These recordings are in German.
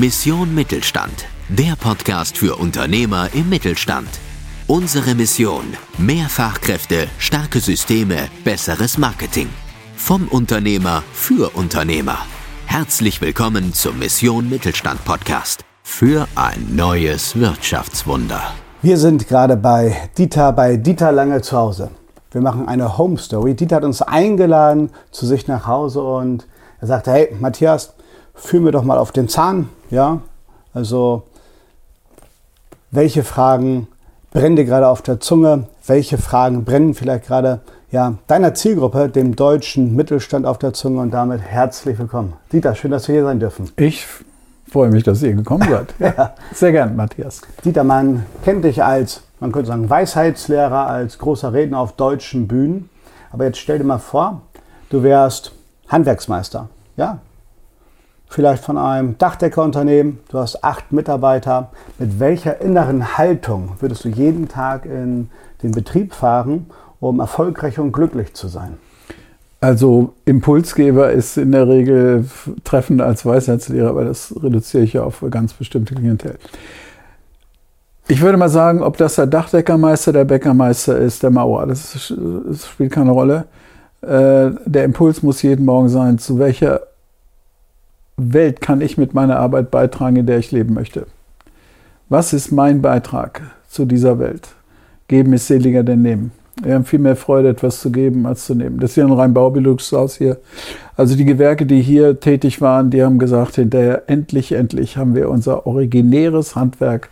Mission Mittelstand, der Podcast für Unternehmer im Mittelstand. Unsere Mission: mehr Fachkräfte, starke Systeme, besseres Marketing. Vom Unternehmer für Unternehmer. Herzlich willkommen zum Mission Mittelstand Podcast für ein neues Wirtschaftswunder. Wir sind gerade bei Dieter Lange zu Hause. Wir machen eine Home Story. Dieter hat uns eingeladen zu sich nach Hause und er sagte: Hey Matthias, führ mir doch mal auf den Zahn. Ja, also welche Fragen brennen dir gerade auf der Zunge? Welche Fragen brennen vielleicht gerade deiner Zielgruppe, dem deutschen Mittelstand, auf der Zunge? Und damit herzlich willkommen. Dieter, schön, dass wir hier sein dürfen. Ich freue mich, dass ihr gekommen seid. Ja. Sehr gern, Matthias. Dieter, man kennt dich als, man könnte sagen, Weisheitslehrer, als großer Redner auf deutschen Bühnen. Aber jetzt stell dir mal vor, du wärst Handwerksmeister. Ja? Vielleicht von einem Dachdeckerunternehmen, du hast 8 Mitarbeiter. Mit welcher inneren Haltung würdest du jeden Tag in den Betrieb fahren, um erfolgreich und glücklich zu sein? Also Impulsgeber ist in der Regel treffender als Weisheitslehrer, aber das reduziere ich ja auf ganz bestimmte Klientel. Ich würde mal sagen, ob das der Dachdeckermeister, der Bäckermeister ist, der Maurer, das spielt keine Rolle. Der Impuls muss jeden Morgen sein, zu welcher Welt kann ich mit meiner Arbeit beitragen, in der ich leben möchte. Was ist mein Beitrag zu dieser Welt? Geben ist seliger denn nehmen. Wir haben viel mehr Freude, etwas zu geben, als zu nehmen. Das ist ja ein rein Baubeluxhaus hier. Also die Gewerke, die hier tätig waren, die haben gesagt, hinterher endlich haben wir unser originäres Handwerk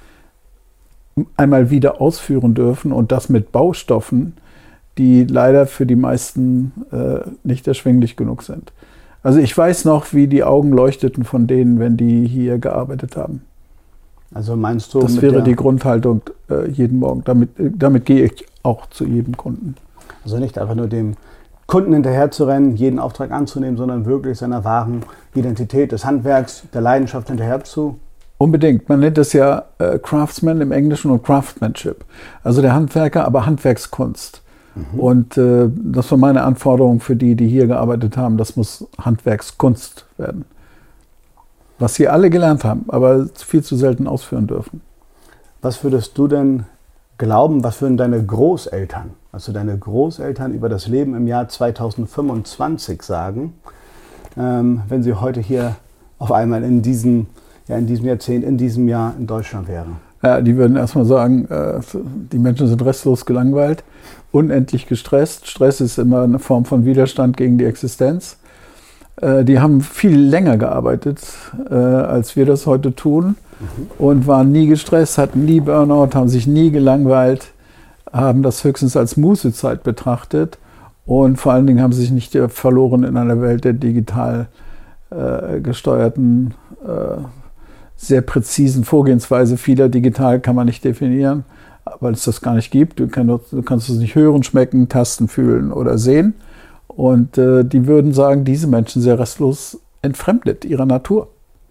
einmal wieder ausführen dürfen, und das mit Baustoffen, die leider für die meisten nicht erschwinglich genug sind. Also ich weiß noch, wie die Augen leuchteten von denen, wenn die hier gearbeitet haben. Also meinst du, das wäre die Grundhaltung jeden Morgen. Damit gehe ich auch zu jedem Kunden. Also nicht einfach nur dem Kunden hinterher zu rennen, jeden Auftrag anzunehmen, sondern wirklich seiner wahren Identität des Handwerks, der Leidenschaft hinterher zu. Unbedingt. Man nennt es ja Craftsman im Englischen und Craftsmanship. Also der Handwerker, aber Handwerkskunst. Und das war meine Anforderung für die hier gearbeitet haben. Das muss Handwerkskunst werden. Was sie alle gelernt haben, aber viel zu selten ausführen dürfen. Was würdest du denn glauben, was würden deine Großeltern, also deine Großeltern, über das Leben im Jahr 2025 sagen, wenn sie heute hier auf einmal in diesem Jahrzehnt, in diesem Jahr in Deutschland wären? Ja, die würden erstmal sagen, die Menschen sind restlos gelangweilt, unendlich gestresst. Stress ist immer eine Form von Widerstand gegen die Existenz. Die haben viel länger gearbeitet, als wir das heute tun, und waren nie gestresst, hatten nie Burnout, haben sich nie gelangweilt, haben das höchstens als Mußezeit betrachtet, und vor allen Dingen haben sie sich nicht verloren in einer Welt der digital gesteuerten, sehr präzisen Vorgehensweise. Vieler digital kann man nicht definieren, weil es das gar nicht gibt. Du kannst es nicht hören, schmecken, tasten, fühlen oder sehen. Und die würden sagen, diese Menschen sind restlos entfremdet ihrer Natur.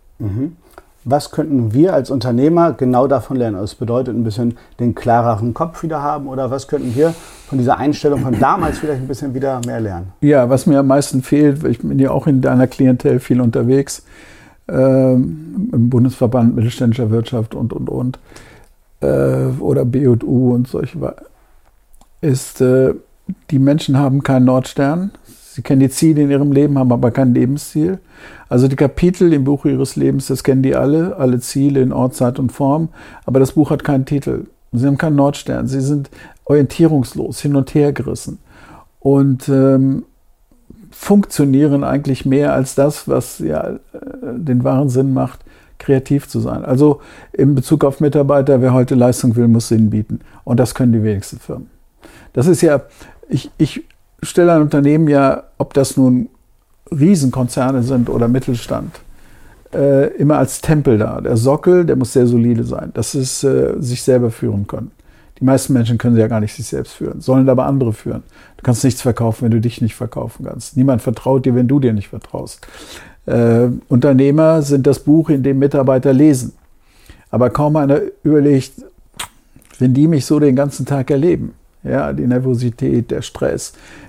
Was könnten wir als Unternehmer genau davon lernen? Also das bedeutet ein bisschen den klareren Kopf wieder haben, oder was könnten wir von dieser Einstellung von damals vielleicht ein bisschen wieder mehr lernen? Ja, was mir am meisten fehlt, ich bin ja auch in deiner Klientel viel unterwegs, im Bundesverband Mittelständischer Wirtschaft und oder BU und solche, ist, die Menschen haben keinen Nordstern. Sie kennen die Ziele in ihrem Leben, haben aber kein Lebensziel. Also die Kapitel im Buch ihres Lebens, das kennen die alle Ziele in Ort, Zeit und Form, aber das Buch hat keinen Titel. Sie haben keinen Nordstern, sie sind orientierungslos, hin und her gerissen und funktionieren eigentlich mehr als das, was den wahren Sinn macht, kreativ zu sein. Also in Bezug auf Mitarbeiter, wer heute Leistung will, muss Sinn bieten. Und das können die wenigsten Firmen. Das ist ja, ich stelle ein Unternehmen ja, ob das nun Riesenkonzerne sind oder Mittelstand, immer als Tempel dar. Der Sockel, der muss sehr solide sein. Das ist sich selber führen können. Die meisten Menschen können ja gar nicht sich selbst führen, sollen aber andere führen. Du kannst nichts verkaufen, wenn du dich nicht verkaufen kannst. Niemand vertraut dir, wenn du dir nicht vertraust. Unternehmer sind das Buch, in dem Mitarbeiter lesen. Aber kaum einer überlegt, wenn die mich so den ganzen Tag erleben, ja, die Nervosität, der Stress,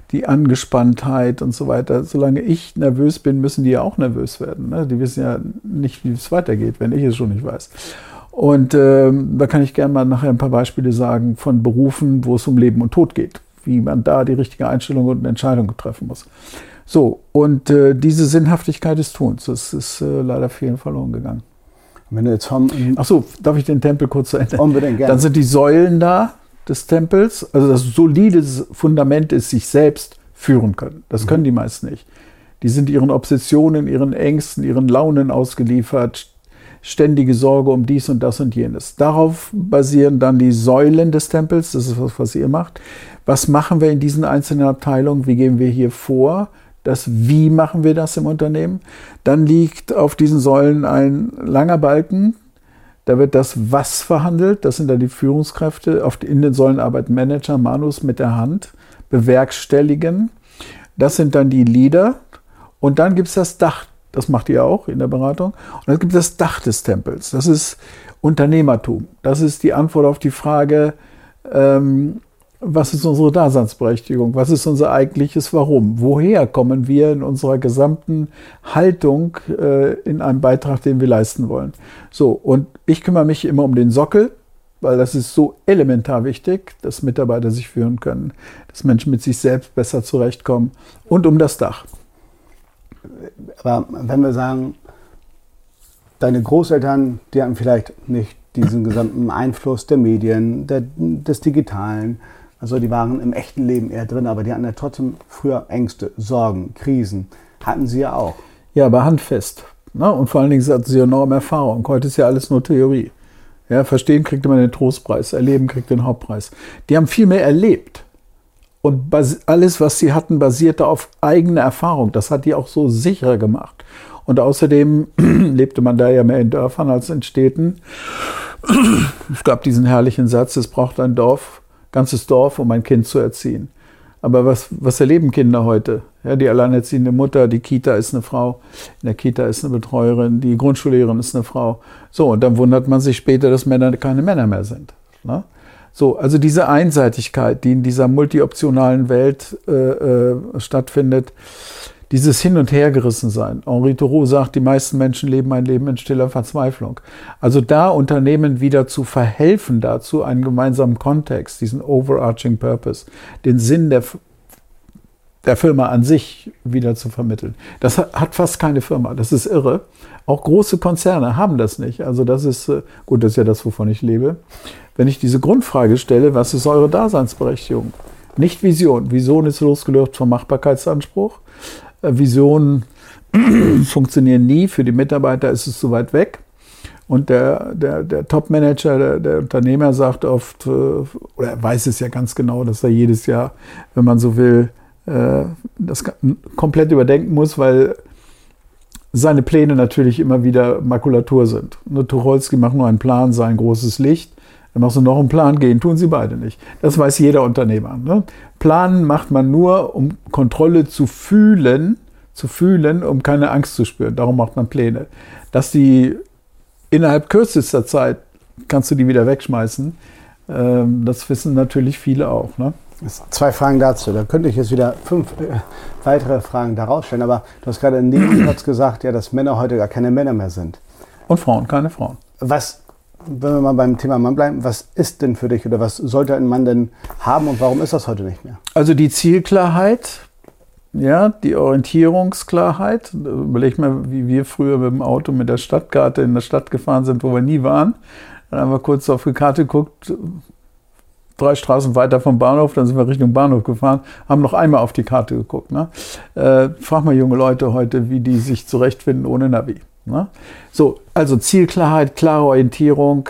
die Angespanntheit und so weiter. Solange ich nervös bin, müssen die ja auch nervös werden. Ne? Die wissen ja nicht, wie es weitergeht, wenn ich es schon nicht weiß. Und da kann ich gerne mal nachher ein paar Beispiele sagen von Berufen, wo es um Leben und Tod geht, wie man da die richtige Einstellung und Entscheidung treffen muss. So, und diese Sinnhaftigkeit des Tuns, das ist leider vielen verloren gegangen. Wenn du jetzt Ach so, darf ich den Tempel kurz zu Ende? Unbedingt, gerne. Dann sind die Säulen da des Tempels, also das solide Fundament ist, sich selbst führen können. Das können die meisten nicht. Die sind ihren Obsessionen, ihren Ängsten, ihren Launen ausgeliefert, ständige Sorge um dies und das und jenes. Darauf basieren dann die Säulen des Tempels, das ist was ihr macht. Was machen wir in diesen einzelnen Abteilungen? Wie gehen wir hier vor? Wie machen wir das im Unternehmen? Dann liegt auf diesen Säulen ein langer Balken. Da wird das Was verhandelt. Das sind dann die Führungskräfte. In den Säulen arbeiten Manager, Manus mit der Hand, bewerkstelligen. Das sind dann die Leader. Und dann gibt es das Dach. Das macht ihr auch in der Beratung. Und dann gibt es das Dach des Tempels. Das ist Unternehmertum. Das ist die Antwort auf die Frage, was ist unsere Daseinsberechtigung? Was ist unser eigentliches Warum? Woher kommen wir in unserer gesamten Haltung in einem Beitrag, den wir leisten wollen? So, und ich kümmere mich immer um den Sockel, weil das ist so elementar wichtig, dass Mitarbeiter sich führen können, dass Menschen mit sich selbst besser zurechtkommen und um das Dach. Aber wenn wir sagen, deine Großeltern, die hatten vielleicht nicht diesen gesamten Einfluss der Medien, des Digitalen, also die waren im echten Leben eher drin, aber die hatten ja trotzdem früher Ängste, Sorgen, Krisen. Hatten sie ja auch. Ja, aber handfest. Ne? Und vor allen Dingen hatten sie enorme Erfahrung. Heute ist ja alles nur Theorie. Ja, verstehen kriegt immer den Trostpreis, erleben kriegt den Hauptpreis. Die haben viel mehr erlebt. Und alles, was sie hatten, basierte auf eigener Erfahrung. Das hat die auch so sicher gemacht. Und außerdem lebte man da ja mehr in Dörfern als in Städten. Es gab diesen herrlichen Satz, es braucht ein ganzes Dorf, um ein Kind zu erziehen. Aber was erleben Kinder heute? Ja, die alleinerziehende Mutter, die Kita ist eine Frau, in der Kita ist eine Betreuerin, die Grundschullehrerin ist eine Frau. So, und dann wundert man sich später, dass Männer keine Männer mehr sind. Ne? So, also diese Einseitigkeit, die in dieser multioptionalen Welt stattfindet, dieses Hin- und Hergerissensein. Henri Thoreau sagt, die meisten Menschen leben ein Leben in stiller Verzweiflung. Also da Unternehmen wieder zu verhelfen dazu, einen gemeinsamen Kontext, diesen overarching purpose, den Sinn der Firma an sich wieder zu vermitteln. Das hat fast keine Firma. Das ist irre. Auch große Konzerne haben das nicht. Also das ist, gut, das ist ja das, wovon ich lebe. Wenn ich diese Grundfrage stelle, was ist eure Daseinsberechtigung? Nicht Vision. Vision ist losgelöst vom Machbarkeitsanspruch. Visionen funktionieren nie. Für die Mitarbeiter ist es zu weit weg. Und der Top-Manager, der Unternehmer sagt oft, oder er weiß es ja ganz genau, dass er jedes Jahr, wenn man so will, das komplett überdenken muss, weil seine Pläne natürlich immer wieder Makulatur sind. Und Tucholsky macht nur einen Plan, sein großes Licht. Dann machst du noch einen Plan, gehen tun sie beide nicht. Das weiß jeder Unternehmer. Ne? Planen macht man nur, um Kontrolle zu fühlen, um keine Angst zu spüren. Darum macht man Pläne. Dass die innerhalb kürzester Zeit, kannst du die wieder wegschmeißen, das wissen natürlich viele auch. Ne? 2 Fragen dazu. Da könnte ich jetzt wieder 5 weitere Fragen daraus stellen. Aber du hast gerade in dem Satz gesagt, ja, dass Männer heute gar keine Männer mehr sind. Und Frauen, keine Frauen. Wenn wir mal beim Thema Mann bleiben, was ist denn für dich oder was sollte ein Mann denn haben und warum ist das heute nicht mehr? Also die Zielklarheit, ja, die Orientierungsklarheit. Überleg mal, wie wir früher mit dem Auto mit der Stadtkarte in der Stadt gefahren sind, wo wir nie waren. Dann haben wir kurz auf die Karte geguckt, 3 Straßen weiter vom Bahnhof, dann sind wir Richtung Bahnhof gefahren, haben noch einmal auf die Karte geguckt. Ne? Frag mal junge Leute heute, wie die sich zurechtfinden ohne Navi. Ne? So, also Zielklarheit, klare Orientierung,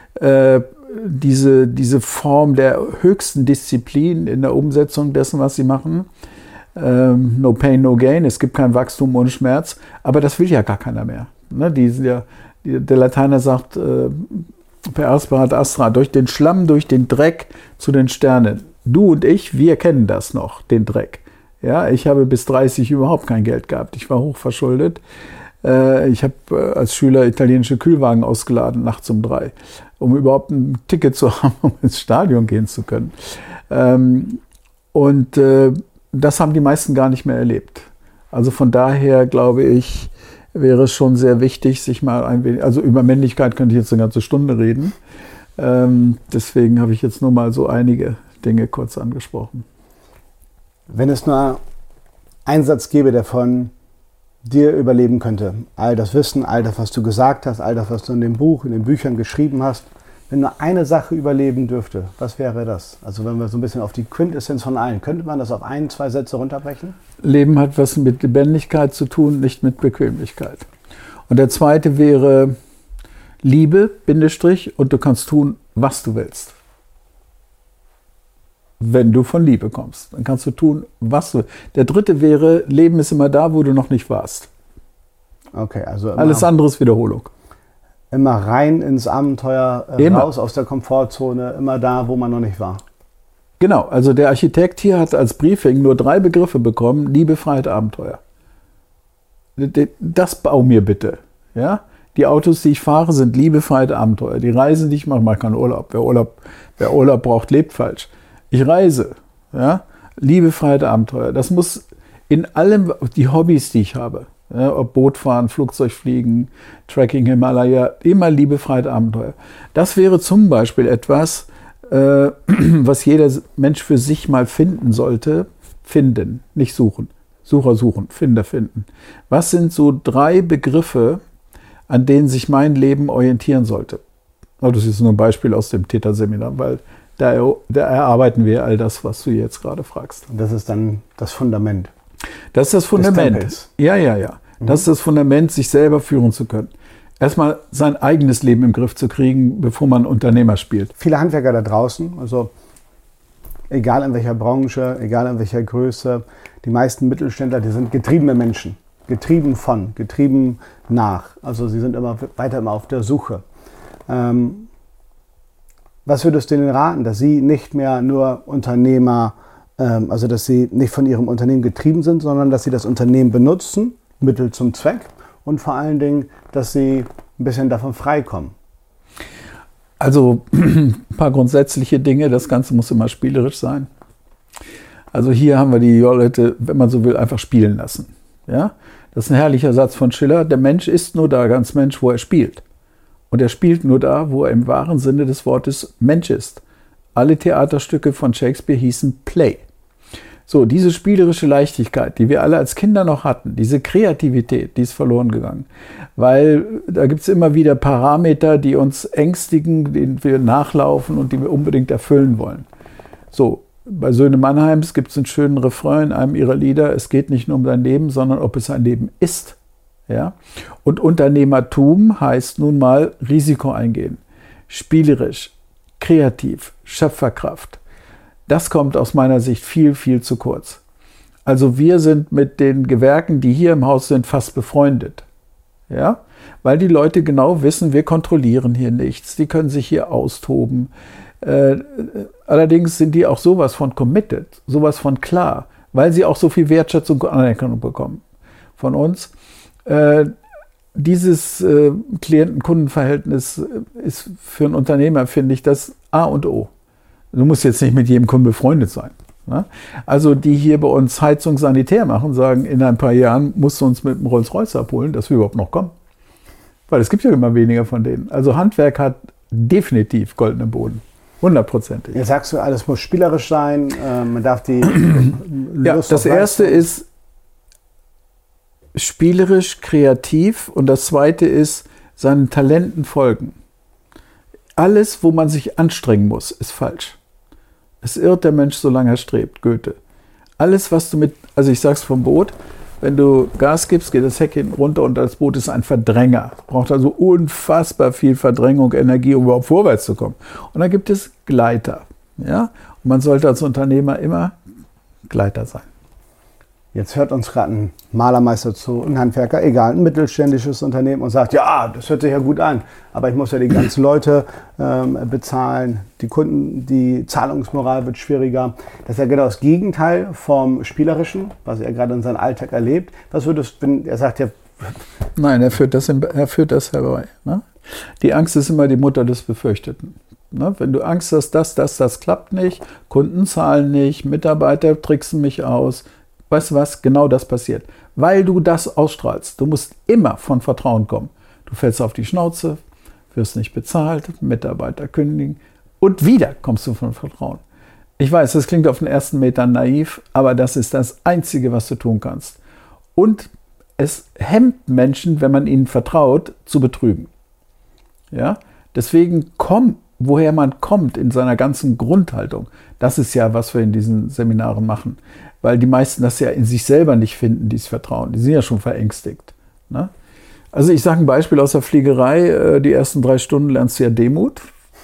diese Form der höchsten Disziplin in der Umsetzung dessen, was sie machen. No pain, no gain, es gibt kein Wachstum ohne Schmerz, aber das will ja gar keiner mehr. Ne? Der Lateiner sagt, per aspera ad astra, durch den Schlamm, durch den Dreck zu den Sternen. Du und ich, wir kennen das noch, den Dreck. Ja, ich habe bis 30 überhaupt kein Geld gehabt, ich war hochverschuldet. Ich habe als Schüler italienische Kühlwagen ausgeladen, nachts um 3, um überhaupt ein Ticket zu haben, um ins Stadion gehen zu können. das haben die meisten gar nicht mehr erlebt. Also von daher glaube ich, wäre es schon sehr wichtig, sich mal ein wenig, also über Männlichkeit könnte ich jetzt eine ganze Stunde reden. Deswegen habe ich jetzt nur mal so einige Dinge kurz angesprochen. Wenn es nur einen Satz gäbe, der von dir überleben könnte, all das Wissen, all das, was du gesagt hast, all das, was du in dem Buch, in den Büchern geschrieben hast, wenn nur eine Sache überleben dürfte, was wäre das? Also wenn wir so ein bisschen auf die Quintessenz von allen, könnte man das auf 1, 2 Sätze runterbrechen? Leben hat was mit Lebendigkeit zu tun, nicht mit Bequemlichkeit. Und der zweite wäre Liebe, Bindestrich, und du kannst tun, was du willst. Wenn du von Liebe kommst, dann kannst du tun, was du willst. Der dritte wäre, Leben ist immer da, wo du noch nicht warst. Okay, also alles andere ist Wiederholung. Immer rein ins Abenteuer, raus aus der Komfortzone, immer da, wo man noch nicht war. Genau, also der Architekt hier hat als Briefing nur 3 Begriffe bekommen: Liebe, Freiheit, Abenteuer. Das bau mir bitte. Ja? Die Autos, die ich fahre, sind Liebe, Freiheit, Abenteuer. Die Reisen, die ich mache keinen Urlaub. Wer Urlaub braucht, lebt falsch. Ich reise. Ja? Liebe, Freiheit, Abenteuer. Das muss in allem, die Hobbys, die ich habe, ja, ob Bootfahren, Flugzeugfliegen, Trekking, Himalaya, immer Liebe, Freiheit, Abenteuer. Das wäre zum Beispiel etwas, was jeder Mensch für sich mal finden sollte. Finden, nicht suchen. Sucher suchen, Finder finden. Was sind so 3 Begriffe, an denen sich mein Leben orientieren sollte? Das ist nur ein Beispiel aus dem Theta-Seminar, weil da erarbeiten wir all das, was du jetzt gerade fragst. Und das ist dann das Fundament. Das ist das Fundament. Ja. Das ist das Fundament, sich selber führen zu können. Erstmal sein eigenes Leben im Griff zu kriegen, bevor man Unternehmer spielt. Viele Handwerker da draußen, also egal in welcher Branche, egal in welcher Größe, die meisten Mittelständler, die sind getriebene Menschen. Getrieben von, getrieben nach. Also sie sind immer weiter auf der Suche. Was würdest du denen raten, dass sie nicht mehr nur Unternehmer, also dass sie nicht von ihrem Unternehmen getrieben sind, sondern dass sie das Unternehmen benutzen, Mittel zum Zweck, und vor allen Dingen, dass sie ein bisschen davon freikommen? Also ein paar grundsätzliche Dinge. Das Ganze muss immer spielerisch sein. Also hier haben wir die Leute, wenn man so will, einfach spielen lassen. Ja? Das ist ein herrlicher Satz von Schiller. Der Mensch ist nur da, ganz Mensch, wo er spielt. Und er spielt nur da, wo er im wahren Sinne des Wortes Mensch ist. Alle Theaterstücke von Shakespeare hießen Play. So, diese spielerische Leichtigkeit, die wir alle als Kinder noch hatten, diese Kreativität, die ist verloren gegangen. Weil da gibt es immer wieder Parameter, die uns ängstigen, denen wir nachlaufen und die wir unbedingt erfüllen wollen. So, bei Söhne Mannheims gibt es einen schönen Refrain in einem ihrer Lieder: Es geht nicht nur um dein Leben, sondern ob es ein Leben ist. Ja? Und Unternehmertum heißt nun mal Risiko eingehen. Spielerisch, kreativ, Schöpferkraft. Das kommt aus meiner Sicht viel, viel zu kurz. Also wir sind mit den Gewerken, die hier im Haus sind, fast befreundet. Ja? Weil die Leute genau wissen, wir kontrollieren hier nichts. Die können sich hier austoben. Allerdings sind die auch sowas von committed, sowas von klar, weil sie auch so viel Wertschätzung und Anerkennung bekommen von uns. Dieses Klienten-Kunden-Verhältnis ist für einen Unternehmer, finde ich, das A und O. Du musst jetzt nicht mit jedem Kunden befreundet sein. Ne? Also die hier bei uns Heizung sanitär machen, sagen, in ein paar Jahren musst du uns mit dem Rolls-Royce abholen, dass wir überhaupt noch kommen. Weil es gibt ja immer weniger von denen. Also Handwerk hat definitiv goldenen Boden. 100%. Jetzt sagst du, alles muss spielerisch sein, man darf die Ja, das erste ist spielerisch, kreativ, und das zweite ist seinen Talenten folgen. Alles, wo man sich anstrengen muss, ist falsch. Es irrt der Mensch, solange er strebt, Goethe. Alles, was du also ich sag's vom Boot, wenn du Gas gibst, geht das Heck hinten runter und das Boot ist ein Verdränger. Braucht also unfassbar viel Verdrängung, Energie, um überhaupt vorwärts zu kommen. Und dann gibt es Gleiter. Ja? Und man sollte als Unternehmer immer Gleiter sein. Jetzt hört uns gerade ein Malermeister zu, ein Handwerker, egal, ein mittelständisches Unternehmen, und sagt, ja, das hört sich ja gut an, aber ich muss ja die ganzen Leute bezahlen, die Kunden, die Zahlungsmoral wird schwieriger. Das ist ja genau das Gegenteil vom Spielerischen, was er gerade in seinem Alltag erlebt. Was würdest du, wenn er sagt, ja... Nein, er führt das herbei. Ne? Die Angst ist immer die Mutter des Befürchteten. Ne? Wenn du Angst hast, das klappt nicht, Kunden zahlen nicht, Mitarbeiter tricksen mich aus, weißt du was, genau das passiert. Weil du das ausstrahlst. Du musst immer von Vertrauen kommen. Du fällst auf die Schnauze, wirst nicht bezahlt, Mitarbeiter kündigen und wieder kommst du von Vertrauen. Ich weiß, das klingt auf den ersten Metern naiv, aber das ist das Einzige, was du tun kannst. Und es hemmt Menschen, wenn man ihnen vertraut, zu betrügen. Ja? Deswegen woher man kommt in seiner ganzen Grundhaltung. Das ist ja, was wir in diesen Seminaren machen. Weil die meisten das ja in sich selber nicht finden, dieses Vertrauen. Die sind ja schon verängstigt. Ne? Also ich sage ein Beispiel aus der Fliegerei. Die ersten 3 Stunden lernst du ja Demut.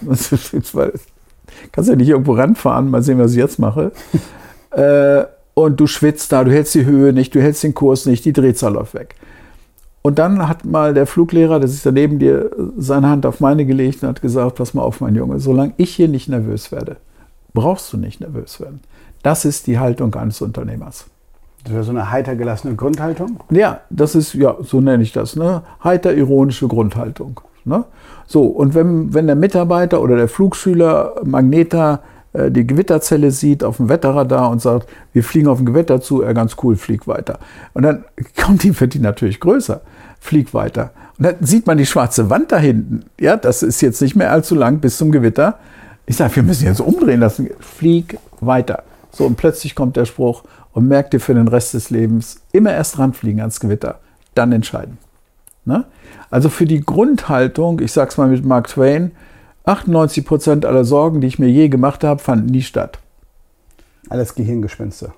Kannst ja nicht irgendwo ranfahren, mal sehen, was ich jetzt mache. Und du schwitzt da, du hältst die Höhe nicht, du hältst den Kurs nicht, die Drehzahl läuft weg. Und dann hat mal der Fluglehrer, der sitzt da neben dir, seine Hand auf meine gelegt und hat gesagt, pass mal auf, mein Junge, solange ich hier nicht nervös werde, brauchst du nicht nervös werden. Das ist die Haltung eines Unternehmers. Das wäre so eine heiter gelassene Grundhaltung? Ja, das ist, ja, so nenne ich das, ne? Heiter ironische Grundhaltung. Ne? So, und wenn der Mitarbeiter oder der Flugschüler Magneta die Gewitterzelle sieht auf dem Wetterradar und sagt, wir fliegen auf ein Gewitter zu, ganz cool, flieg weiter. Und dann wird die natürlich größer, flieg weiter. Und dann sieht man die schwarze Wand da hinten. Ja, das ist jetzt nicht mehr allzu lang bis zum Gewitter. Ich sage, wir müssen jetzt umdrehen lassen, flieg weiter. So, und plötzlich kommt der Spruch und merkt dir für den Rest des Lebens, immer erst ranfliegen ans Gewitter, dann entscheiden. Ne? Also für die Grundhaltung, ich sag's mal mit Mark Twain, 98% aller Sorgen, die ich mir je gemacht habe, fanden nie statt. Alles Gehirngespinste.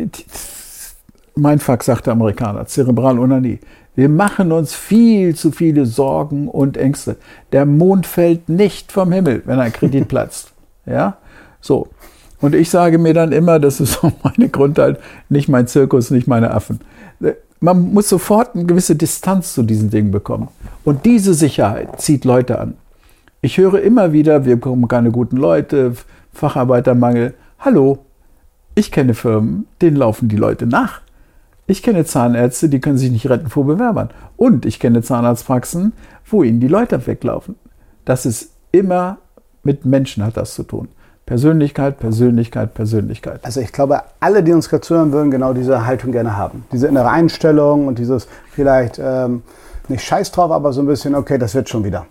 Mindfuck, sagt der Amerikaner, Zerebralonanie. Wir machen uns viel zu viele Sorgen und Ängste. Der Mond fällt nicht vom Himmel, wenn ein Kredit platzt. Ja, so. Und ich sage mir dann immer, das ist auch meine Grundhaltung, nicht mein Zirkus, nicht meine Affen. Man muss sofort eine gewisse Distanz zu diesen Dingen bekommen. Und diese Sicherheit zieht Leute an. Ich höre immer wieder, wir bekommen keine guten Leute, Facharbeitermangel. Hallo, ich kenne Firmen, denen laufen die Leute nach. Ich kenne Zahnärzte, die können sich nicht retten vor Bewerbern. Und ich kenne Zahnarztpraxen, wo ihnen die Leute weglaufen. Das ist immer mit Menschen hat das zu tun. Persönlichkeit, Persönlichkeit, Persönlichkeit. Also ich glaube, alle, die uns gerade zuhören, würden genau diese Haltung gerne haben. Diese innere Einstellung und dieses vielleicht nicht scheiß drauf, aber so ein bisschen, okay, das wird schon wieder.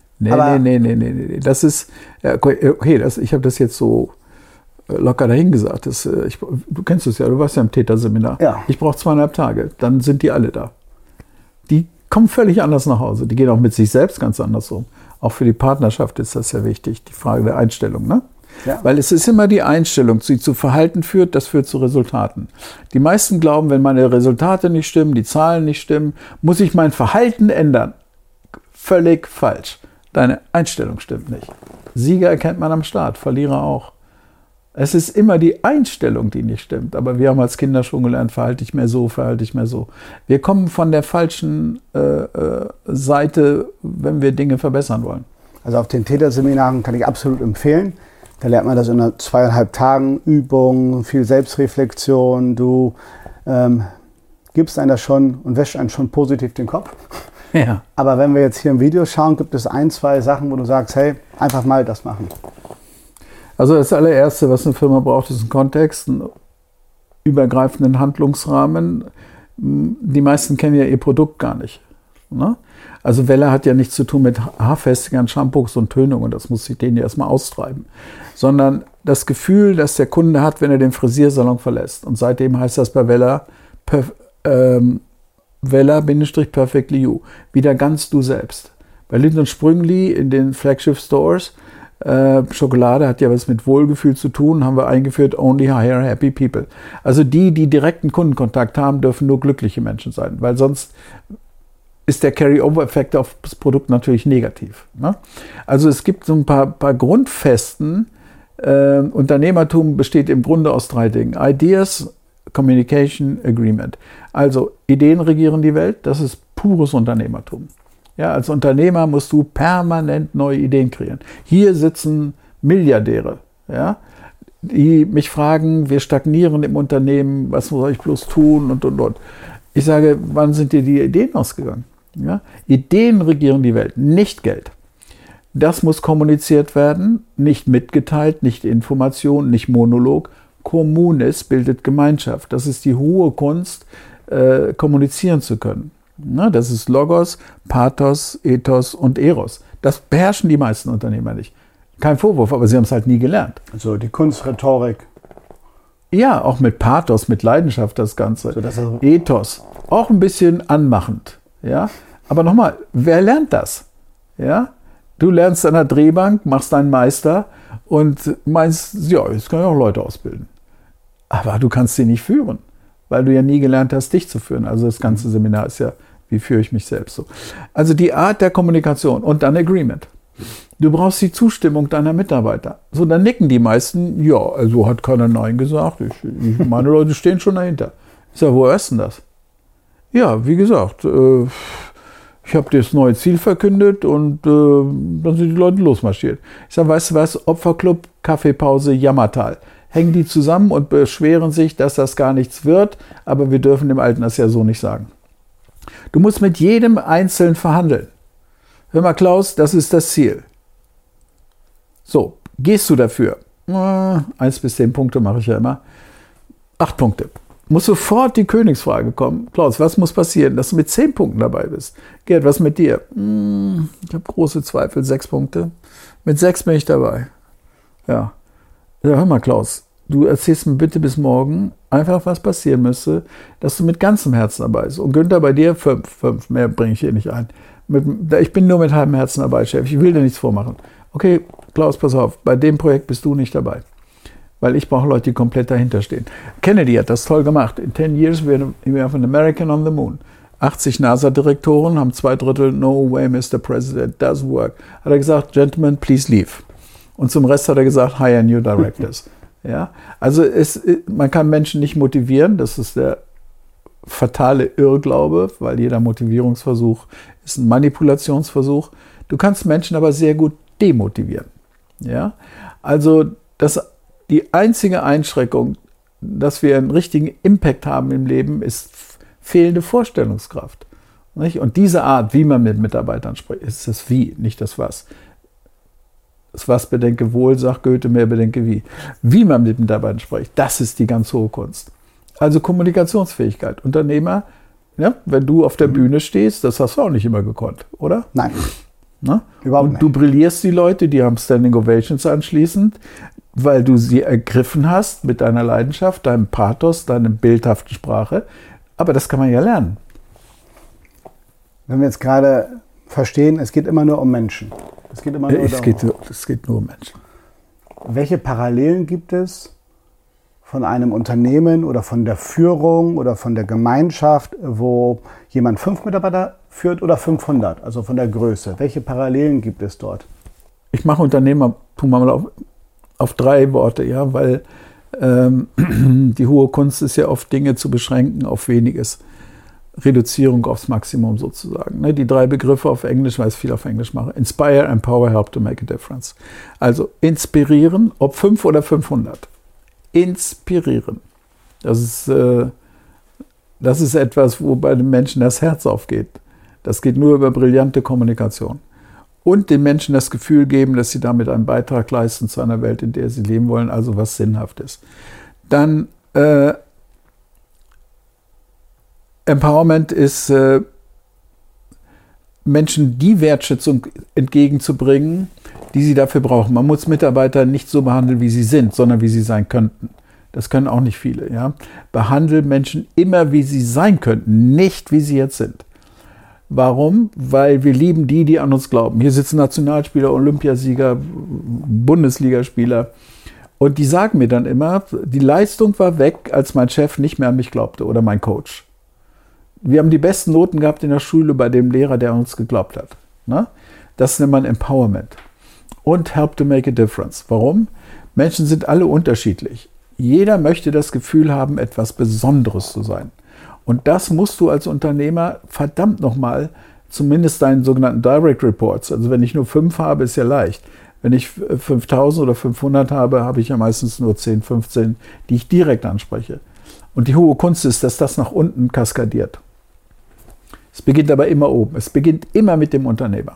Nee. Das ist, okay, ich habe das jetzt so locker dahingesagt. Du kennst es ja, du warst ja im Täterseminar. Ja. Ich brauche 2,5 Tage, dann sind die alle da. Die kommen völlig anders nach Hause. Die gehen auch mit sich selbst ganz anders um. Auch für die Partnerschaft ist das ja wichtig, die Frage der Einstellung, ne? Ja. Weil es ist immer die Einstellung, die zu Verhalten führt, das führt zu Resultaten. Die meisten glauben, wenn meine Resultate nicht stimmen, die Zahlen nicht stimmen, muss ich mein Verhalten ändern. Völlig falsch. Deine Einstellung stimmt nicht. Sieger erkennt man am Start, Verlierer auch. Es ist immer die Einstellung, die nicht stimmt. Aber wir haben als Kinder schon gelernt, verhalte ich mehr so, verhalte ich mehr so. Wir kommen von der falschen Seite, wenn wir Dinge verbessern wollen. Also auf den Täterseminaren kann ich absolut empfehlen. Da lernt man das in 2,5 Tagen, Übungen, viel Selbstreflexion. Du gibst einen das schon und wäschst einen schon positiv den Kopf. Ja. Aber wenn wir jetzt hier im Video schauen, gibt es 1, 2 Sachen, wo du sagst, hey, einfach mal das machen. Also das allererste, was eine Firma braucht, ist ein Kontext, einen übergreifenden Handlungsrahmen. Die meisten kennen ja ihr Produkt gar nicht. Ne? Also Welle hat ja nichts zu tun mit Haarfestigern, Shampoos und Tönungen. Das muss ich denen ja erstmal austreiben. Sondern das Gefühl, das der Kunde hat, wenn er den Frisiersalon verlässt. Und seitdem heißt das bei Wella-Perfectly You. Wieder ganz du selbst. Bei Lindt & Sprüngli in den Flagship Stores, Schokolade hat ja was mit Wohlgefühl zu tun, haben wir eingeführt, only hire happy people. Also die direkten Kundenkontakt haben, dürfen nur glückliche Menschen sein, weil sonst ist der Carry-over-Effekt auf das Produkt natürlich negativ. Ne? Also es gibt so ein paar Grundfesten. Unternehmertum besteht im Grunde aus 3 Dingen. Ideas, Communication, Agreement. Also Ideen regieren die Welt, das ist pures Unternehmertum. Ja, als Unternehmer musst du permanent neue Ideen kreieren. Hier sitzen Milliardäre, ja, die mich fragen, wir stagnieren im Unternehmen, was soll ich bloß tun und. Ich sage, wann sind dir die Ideen ausgegangen? Ja? Ideen regieren die Welt, nicht Geld. Das muss kommuniziert werden, nicht mitgeteilt, nicht Information, nicht Monolog. Communis bildet Gemeinschaft. Das ist die hohe Kunst, kommunizieren zu können. Na, das ist Logos, Pathos, Ethos und Eros. Das beherrschen die meisten Unternehmer nicht. Kein Vorwurf, aber sie haben es halt nie gelernt. Also die Kunst, Rhetorik. Ja, auch mit Pathos, mit Leidenschaft das Ganze. So, Ethos, auch ein bisschen anmachend. Ja? Aber nochmal, wer lernt das? Ja? Du lernst an der Drehbank, machst deinen Meister und meinst, ja, jetzt kann ich auch Leute ausbilden. Aber du kannst sie nicht führen, weil du ja nie gelernt hast, dich zu führen. Also das ganze Seminar ist ja, wie führe ich mich selbst so. Also die Art der Kommunikation und dann Agreement. Du brauchst die Zustimmung deiner Mitarbeiter. So, dann nicken die meisten, ja, also hat keiner Nein gesagt. Meine Leute stehen schon dahinter. Ich sage, wo ist denn das? Ja, wie gesagt, ich habe das neue Ziel verkündet und dann sind die Leute losmarschiert. Ich sage, weißt du was, Opferclub, Kaffeepause, Jammertal. Hängen die zusammen und beschweren sich, dass das gar nichts wird, aber wir dürfen dem Alten das ja so nicht sagen. Du musst mit jedem Einzelnen verhandeln. Hör mal, Klaus, das ist das Ziel. So, gehst du dafür? 1 bis 10 Punkte mache ich ja immer. 8 Punkte. Muss sofort die Königsfrage kommen. Klaus, was muss passieren, dass du mit 10 Punkten dabei bist? Gerd, was mit dir? Ich habe große Zweifel, 6 Punkte. Mit 6 bin ich dabei. Ja. Hör mal, Klaus, du erzählst mir bitte bis morgen einfach, was passieren müsste, dass du mit ganzem Herzen dabei bist. Und Günther, bei dir 5. Mehr bringe ich hier nicht ein. Ich bin nur mit halbem Herzen dabei, Chef. Ich will dir nichts vormachen. Okay, Klaus, pass auf, bei dem Projekt bist du nicht dabei. Weil ich brauche Leute, die komplett dahinter stehen. Kennedy hat das toll gemacht. In 10 years we have an American on the moon. 80 NASA-Direktoren haben 2/3, no way, Mr. President, doesn't work. Hat er gesagt, Gentlemen, please leave. Und zum Rest hat er gesagt, hire new directors. Ja? Also man kann Menschen nicht motivieren, das ist der fatale Irrglaube, weil jeder Motivierungsversuch ist ein Manipulationsversuch. Du kannst Menschen aber sehr gut demotivieren. Ja? Also die einzige Einschränkung, dass wir einen richtigen Impact haben im Leben, ist fehlende Vorstellungskraft. Nicht? Und diese Art, wie man mit Mitarbeitern spricht, ist das Wie, nicht das Was. Das Was bedenke wohl, sagt Goethe, mehr bedenke wie. Wie man mit Mitarbeitern spricht, das ist die ganz hohe Kunst. Also Kommunikationsfähigkeit. Unternehmer, ja, wenn du auf der Bühne stehst, das hast du auch nicht immer gekonnt, oder? Nein. Na? Überhaupt nicht. Und du brillierst die Leute, die haben Standing Ovations anschließend, weil du sie ergriffen hast mit deiner Leidenschaft, deinem Pathos, deiner bildhaften Sprache. Aber das kann man ja lernen. Wenn wir jetzt gerade verstehen, es geht immer nur um Menschen. Es geht immer nur es geht nur um Menschen. Welche Parallelen gibt es von einem Unternehmen oder von der Führung oder von der Gemeinschaft, wo jemand 5 Mitarbeiter führt oder 500, also von der Größe? Welche Parallelen gibt es dort? Ich mache Unternehmertum mal auf 3 Worte, ja, weil die hohe Kunst ist ja oft Dinge zu beschränken auf Weniges. Reduzierung aufs Maximum sozusagen. Ne? Die 3 Begriffe auf Englisch, weil ich viel auf Englisch mache. Inspire, Empower, Help to make a difference. Also inspirieren, ob 5 oder 500. Inspirieren. Das ist etwas, wo bei den Menschen das Herz aufgeht. Das geht nur über brillante Kommunikation. Und den Menschen das Gefühl geben, dass sie damit einen Beitrag leisten zu einer Welt, in der sie leben wollen, also was Sinnhaftes. Dann Empowerment ist, Menschen die Wertschätzung entgegenzubringen, die sie dafür brauchen. Man muss Mitarbeiter nicht so behandeln, wie sie sind, sondern wie sie sein könnten. Das können auch nicht viele. Ja? Behandle Menschen immer, wie sie sein könnten, nicht wie sie jetzt sind. Warum? Weil wir lieben die an uns glauben. Hier sitzen Nationalspieler, Olympiasieger, Bundesligaspieler. Und die sagen mir dann immer, die Leistung war weg, als mein Chef nicht mehr an mich glaubte oder mein Coach. Wir haben die besten Noten gehabt in der Schule bei dem Lehrer, der an uns geglaubt hat. Ne? Das nennt man Empowerment. Und Help to make a difference. Warum? Menschen sind alle unterschiedlich. Jeder möchte das Gefühl haben, etwas Besonderes zu sein. Und das musst du als Unternehmer verdammt nochmal, zumindest deinen sogenannten Direct Reports, also wenn ich nur 5 habe, ist ja leicht. Wenn ich 5000 oder 500 habe, habe ich ja meistens nur 10, 15, die ich direkt anspreche. Und die hohe Kunst ist, dass das nach unten kaskadiert. Es beginnt aber immer oben. Es beginnt immer mit dem Unternehmer.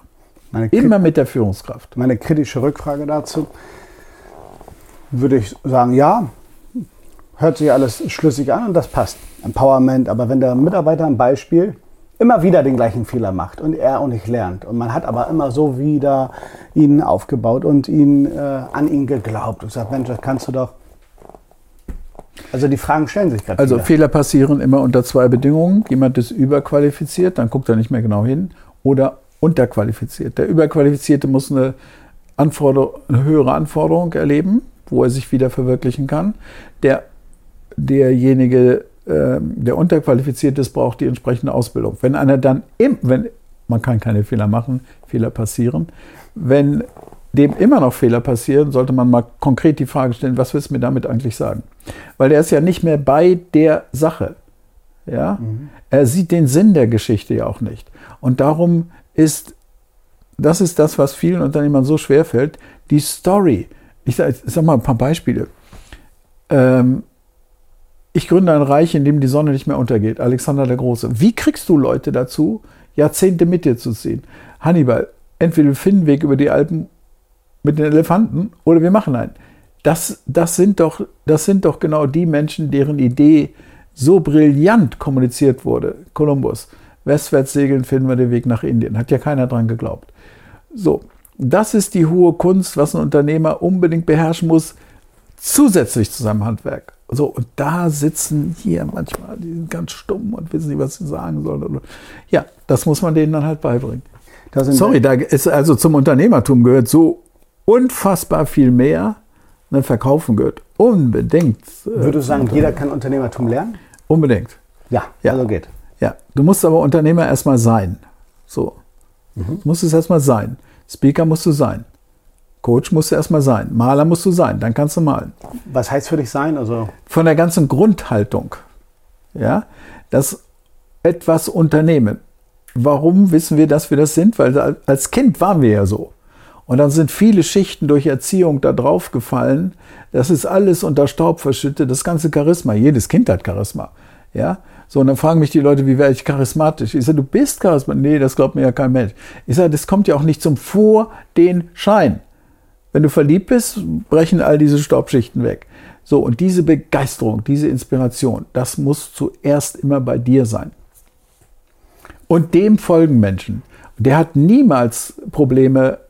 Immer mit der Führungskraft. Meine kritische Rückfrage dazu würde ich sagen, ja, hört sich alles schlüssig an und das passt. Empowerment, aber wenn der Mitarbeiter ein Beispiel immer wieder den gleichen Fehler macht und er auch nicht lernt und man hat aber immer so wieder ihn aufgebaut und an ihn geglaubt und sagt, Mensch, das kannst du doch. Also die Fragen stellen sich gerade. Also wieder. Fehler passieren immer unter 2 Bedingungen. Jemand ist überqualifiziert, dann guckt er nicht mehr genau hin, oder unterqualifiziert. Der Überqualifizierte muss eine höhere Anforderung erleben, wo er sich wieder verwirklichen kann. Derjenige, der unterqualifiziert ist, braucht die entsprechende Ausbildung. Wenn einer dann, man kann keine Fehler machen, Fehler passieren. Wenn dem immer noch Fehler passieren, sollte man mal konkret die Frage stellen, was willst du mir damit eigentlich sagen? Weil der ist ja nicht mehr bei der Sache. Ja? Er sieht den Sinn der Geschichte ja auch nicht. Und darum ist das, was vielen Unternehmern so schwerfällt, die Story. Ich sag mal ein paar Beispiele. Ich gründe ein Reich, in dem die Sonne nicht mehr untergeht. Alexander der Große. Wie kriegst du Leute dazu, Jahrzehnte mit dir zu ziehen? Hannibal, entweder wir finden einen Weg über die Alpen mit den Elefanten oder wir machen einen. Das sind doch genau die Menschen, deren Idee so brillant kommuniziert wurde. Kolumbus, westwärts segeln, finden wir den Weg nach Indien. Hat ja keiner dran geglaubt. So, das ist die hohe Kunst, was ein Unternehmer unbedingt beherrschen muss, zusätzlich zu seinem Handwerk. So, und da sitzen hier manchmal, die sind ganz stumm und wissen nicht, was sie sagen sollen. Ja, das muss man denen dann halt beibringen. Sorry, da ist also zum Unternehmertum gehört so unfassbar viel mehr. Verkaufen gehört unbedingt. Würdest du sagen, jeder kann Unternehmertum lernen? Unbedingt. Ja, also geht. Ja, du musst aber Unternehmer erstmal sein. So. Du musst es erstmal sein. Speaker musst du sein. Coach musst du erstmal sein. Maler musst du sein. Dann kannst du malen. Was heißt für dich sein? Also von der ganzen Grundhaltung. Ja, das etwas unternehmen. Warum wissen wir, dass wir das sind? Weil als Kind waren wir ja so. Und dann sind viele Schichten durch Erziehung da drauf gefallen. Das ist alles unter Staub verschüttet. Das ganze Charisma. Jedes Kind hat Charisma. Ja? So, und dann fragen mich die Leute, wie wäre ich charismatisch? Ich sage, du bist charismatisch. Nee, das glaubt mir ja kein Mensch. Ich sage, das kommt ja auch nicht zum Vordenschein. Wenn du verliebt bist, brechen all diese Staubschichten weg. So, und diese Begeisterung, diese Inspiration, das muss zuerst immer bei dir sein. Und dem folgen Menschen. Der hat niemals Probleme,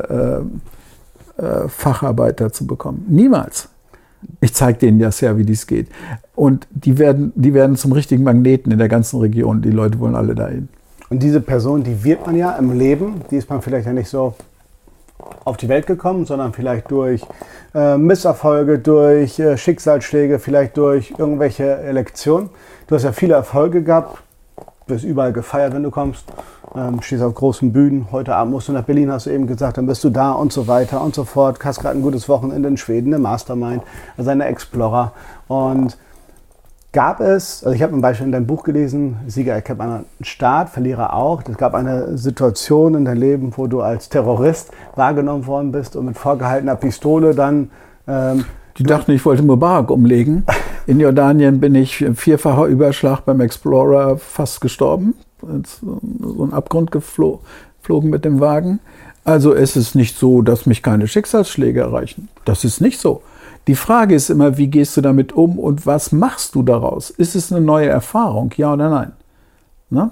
Facharbeiter zu bekommen. Niemals. Ich zeige denen das ja, wie dies geht. Und die werden zum richtigen Magneten in der ganzen Region. Die Leute wollen alle dahin. Und diese Person, die wird man ja im Leben, die ist man vielleicht ja nicht so auf die Welt gekommen, sondern vielleicht durch Misserfolge, durch Schicksalsschläge, vielleicht durch irgendwelche Lektionen. Du hast ja viele Erfolge gehabt, wirst überall gefeiert, wenn du kommst. Stehst auf großen Bühnen, heute Abend musst du nach Berlin, hast du eben gesagt, dann bist du da und so weiter und so fort. Hast gerade ein gutes Wochenende in Schweden, eine Mastermind, also eine Explorer. Und gab es, also ich habe ein Beispiel in deinem Buch gelesen, Sieger erkennt man einen Staat, Verlierer auch. Es gab eine Situation in deinem Leben, wo du als Terrorist wahrgenommen worden bist und mit vorgehaltener Pistole dann... Die dachten, ich wollte Mubarak umlegen. In Jordanien bin ich 4-facher Überschlag beim Explorer fast gestorben. So ein Abgrund geflogen mit dem Wagen. Also es ist nicht so, dass mich keine Schicksalsschläge erreichen. Das ist nicht so. Die Frage ist immer, wie gehst du damit um und was machst du daraus? Ist es eine neue Erfahrung, ja oder nein? Na?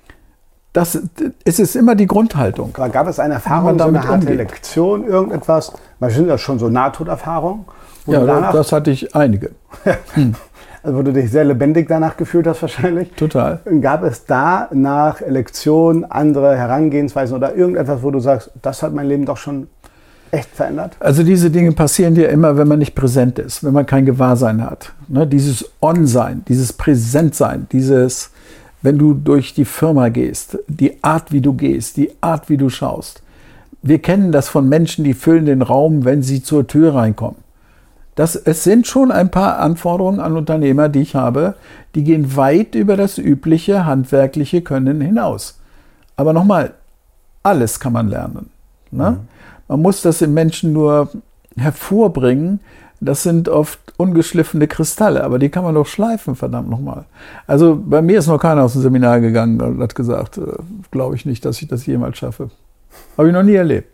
Es ist immer die Grundhaltung. Aber gab es eine Erfahrung, so eine harte Lektion, irgendetwas? Weil sind das schon so Nahtoderfahrungen? Ja, das hatte ich einige. Also wo du dich sehr lebendig danach gefühlt hast wahrscheinlich. Total. Gab es da nach Lektionen andere Herangehensweisen oder irgendetwas, wo du sagst, das hat mein Leben doch schon echt verändert? Also diese Dinge passieren dir immer, wenn man nicht präsent ist, wenn man kein Gewahrsein hat. Ne? Dieses On-Sein, dieses Präsentsein, dieses, wenn du durch die Firma gehst, die Art, wie du gehst, die Art, wie du schaust. Wir kennen das von Menschen, die füllen den Raum, wenn sie zur Tür reinkommen. Es sind schon ein paar Anforderungen an Unternehmer, die ich habe, die gehen weit über das übliche handwerkliche Können hinaus. Aber nochmal, alles kann man lernen. Ne? Man muss das in Menschen nur hervorbringen. Das sind oft ungeschliffene Kristalle, aber die kann man doch schleifen, verdammt nochmal. Also bei mir ist noch keiner aus dem Seminar gegangen und hat gesagt, glaube ich nicht, dass ich das jemals schaffe. Habe ich noch nie erlebt.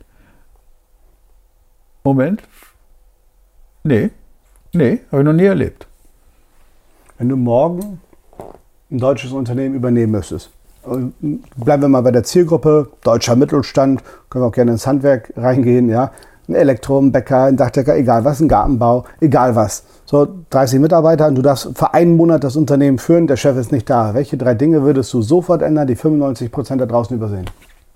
Moment. Nee, habe ich noch nie erlebt. Wenn du morgen ein deutsches Unternehmen übernehmen müsstest, bleiben wir mal bei der Zielgruppe, deutscher Mittelstand, können wir auch gerne ins Handwerk reingehen, ja. Ein Elektro, ein Bäcker, ein Dachdecker, egal was, ein Gartenbau, egal was. So 30 Mitarbeiter und du darfst für einen Monat das Unternehmen führen, der Chef ist nicht da. Welche 3 Dinge würdest du sofort ändern, die 95% da draußen übersehen?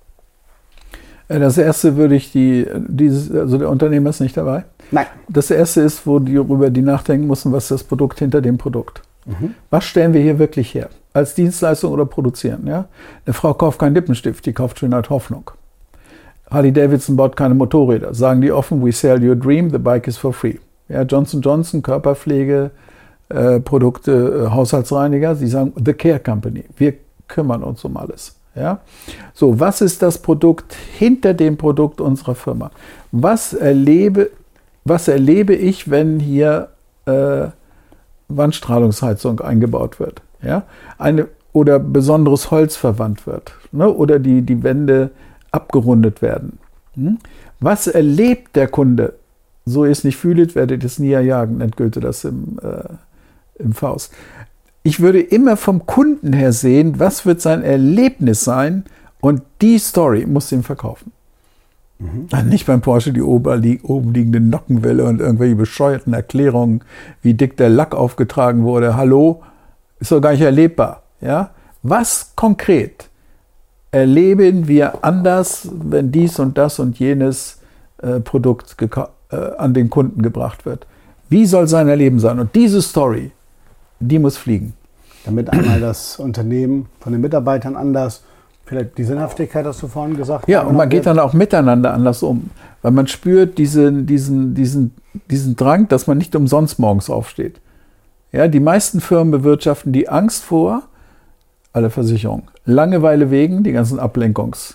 Das erste würde ich also der Unternehmer ist nicht dabei. Nein. Das erste ist, worüber die nachdenken müssen, was ist das Produkt hinter dem Produkt? Was stellen wir hier wirklich her? Als Dienstleistung oder produzieren? Ja? Eine Frau kauft keinen Lippenstift, die kauft Schönheit, Hoffnung. Harley Davidson baut keine Motorräder. Sagen die offen, we sell your dream, the bike is for free. Ja, Johnson Johnson, Körperpflege, Produkte, Haushaltsreiniger, sie sagen, the care company. Wir kümmern uns um alles. Ja? So, was ist das Produkt hinter dem Produkt unserer Firma? Was erlebe ich, wenn hier Wandstrahlungsheizung eingebaut wird? Ja? Oder besonderes Holz verwandt wird, ne? Oder die Wände abgerundet werden. Was erlebt der Kunde? So ihr es nicht fühlet, werdet es nie erjagen, nennt Goethe das im Faust. Ich würde immer vom Kunden her sehen, was wird sein Erlebnis sein, und die Story muss ihm verkaufen. Nicht beim Porsche die oben liegende Nockenwelle und irgendwelche bescheuerten Erklärungen, wie dick der Lack aufgetragen wurde. Hallo, ist doch gar nicht erlebbar. Ja? Was konkret erleben wir anders, wenn dies und das und jenes Produkt an den Kunden gebracht wird? Wie soll sein Erleben sein? Und diese Story, die muss fliegen. Damit einmal das Unternehmen von den Mitarbeitern anders, vielleicht die Sinnhaftigkeit, hast du vorhin gesagt. Ja, und man geht dann auch miteinander anders um. Weil man spürt diesen Drang, dass man nicht umsonst morgens aufsteht. Ja, die meisten Firmen bewirtschaften die Angst vor, alle Versicherungen, Langeweile wegen, die ganzen Ablenkungs,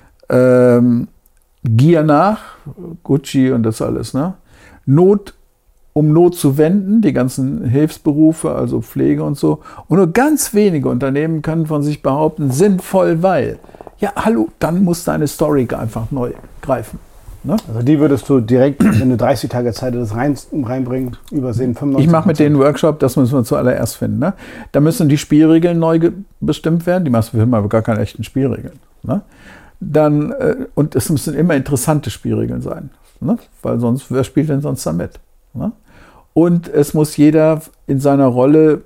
Gier nach, Gucci und das alles, ne? Not, um Not zu wenden, die ganzen Hilfsberufe, also Pflege und so. Und nur ganz wenige Unternehmen können von sich behaupten, sinnvoll, weil. Ja, hallo, dann muss deine Story einfach neu greifen. Ne? Also die würdest du direkt, wenn du 30 Tage Zeit das reinbringen, übersehen, 95%. Ich mache mit denen einen Workshop, das müssen wir zuallererst finden. Ne? Da müssen die Spielregeln neu bestimmt werden. Die meisten Firmen haben gar keine echten Spielregeln. Ne? Dann, und es müssen immer interessante Spielregeln sein. Ne? Weil sonst, wer spielt denn sonst damit? Ne? Und es muss jeder in seiner Rolle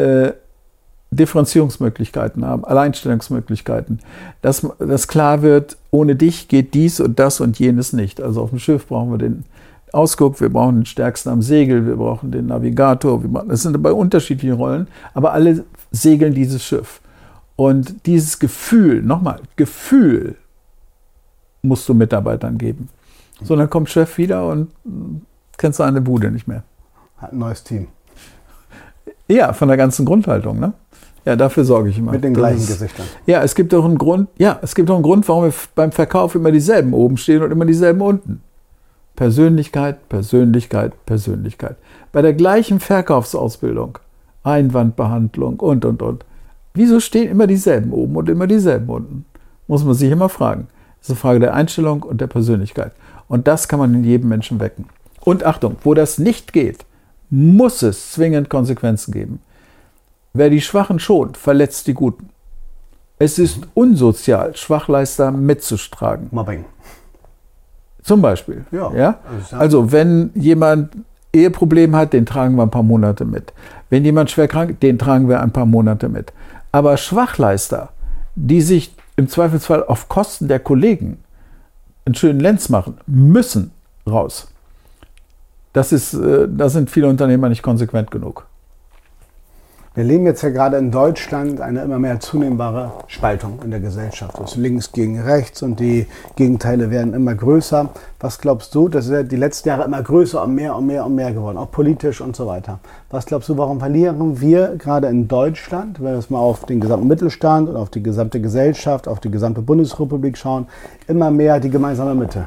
Differenzierungsmöglichkeiten haben, Alleinstellungsmöglichkeiten, dass klar wird, ohne dich geht dies und das und jenes nicht. Also auf dem Schiff brauchen wir den Ausguck, wir brauchen den Stärksten am Segel, wir brauchen den Navigator, das sind dabei unterschiedliche Rollen, aber alle segeln dieses Schiff. Und dieses Gefühl, nochmal, Gefühl musst du Mitarbeitern geben. So, dann kommt Chef wieder und kennst du eine Bude nicht mehr. Hat ein neues Team. Ja, von der ganzen Grundhaltung, ne? Ja, dafür sorge ich immer. Mit den gleichen Gesichtern. Ja, es gibt doch einen Grund, warum wir beim Verkauf immer dieselben oben stehen und immer dieselben unten. Persönlichkeit, Persönlichkeit, Persönlichkeit. Bei der gleichen Verkaufsausbildung, Einwandbehandlung und. Wieso stehen immer dieselben oben und immer dieselben unten? Muss man sich immer fragen. Das ist eine Frage der Einstellung und der Persönlichkeit. Und das kann man in jedem Menschen wecken. Und Achtung, wo das nicht geht, muss es zwingend Konsequenzen geben. Wer die Schwachen schont, verletzt die Guten. Es ist unsozial, Schwachleister mitzutragen. Mobbing. Zum Beispiel. Ja. Also wenn jemand Eheproblem hat, den tragen wir ein paar Monate mit. Wenn jemand schwer krank, den tragen wir ein paar Monate mit. Aber Schwachleister, die sich im Zweifelsfall auf Kosten der Kollegen einen schönen Lenz machen, müssen raus. Da sind viele Unternehmer nicht konsequent genug. Wir leben jetzt ja gerade in Deutschland eine immer mehr zunehmbare Spaltung in der Gesellschaft. Das ist links gegen rechts und die Gegenteile werden immer größer. Was glaubst du, das ist ja die letzten Jahre immer größer und mehr und mehr und mehr geworden, auch politisch und so weiter. Was glaubst du, warum verlieren wir gerade in Deutschland, wenn wir es mal auf den gesamten Mittelstand und auf die gesamte Gesellschaft, auf die gesamte Bundesrepublik schauen, immer mehr die gemeinsame Mitte?